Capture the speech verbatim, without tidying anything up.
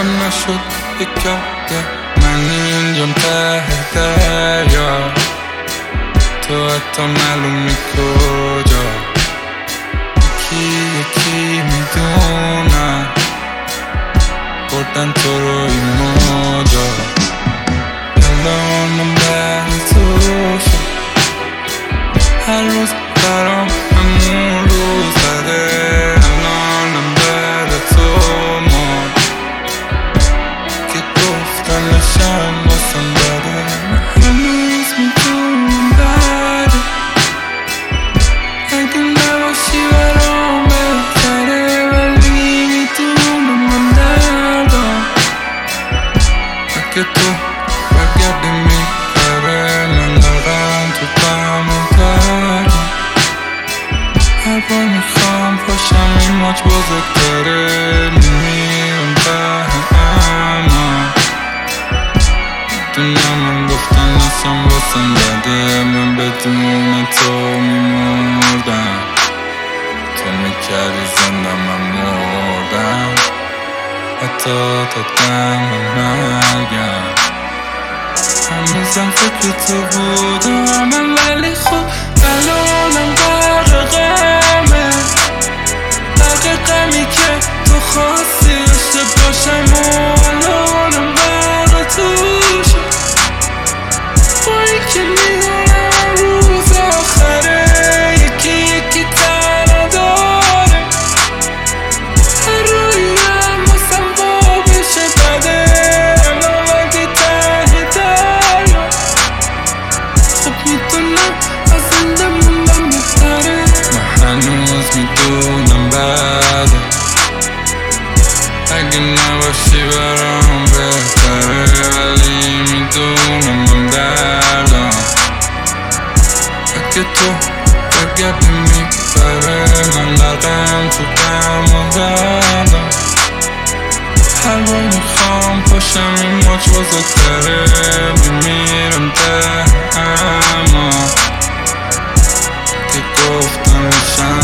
نشد یکم یه من اینجام ته دریا، تو حتی معلومی کجا، یکی یکی میدونم بردن تو رو این موجا. الانم بعد تو شد هر روز برام همون روز بده، الانم بعد تو مون که گفتنشم واسم بده. هنوز میدونم بده اگه نباشی برام بهتره، ولی میدونم من دردم اگه تو برگردی میبره. من دارم تو بمون دردم، هر بار میخوام پاشم این ماچ بزرگتره، میمیرم ته اما دنیا من گفتن نسم واسم بده، من بدون تو میمردم، تو میکردی زنده من مردم، حتی تا دم مرگم هنوزم فکر تو بودم من، ولی خب الانم غرق غمه، غرق غمی که تو خواستی داشته باشم و الانم غرق توشم، با اینکه میدونم روز آخره یکی یکی تنها داره، هر رویم واسم با بشه بده، الان وقتی ته دریا خب میدونم از زنده موندم بهتره. من هنوز میدونم بده اگه نباشی برام بهتره، ولی میدونم من دردم اگه تو برگردی میبره. من لرقم تو دم و دردم، هر بار میخوام پاشم این ماچ بزرگتره، میمیرم ته اما که گفتم